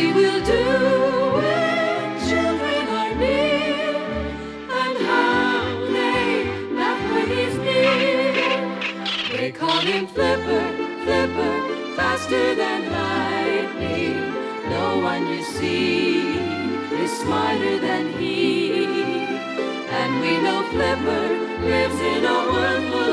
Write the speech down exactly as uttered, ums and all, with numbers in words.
we will do when children are near, and how they laugh when he's near. They call him Flipper, Flipper, faster than lightning. No one you see is smarter than he. And we know Flipper lives in a world full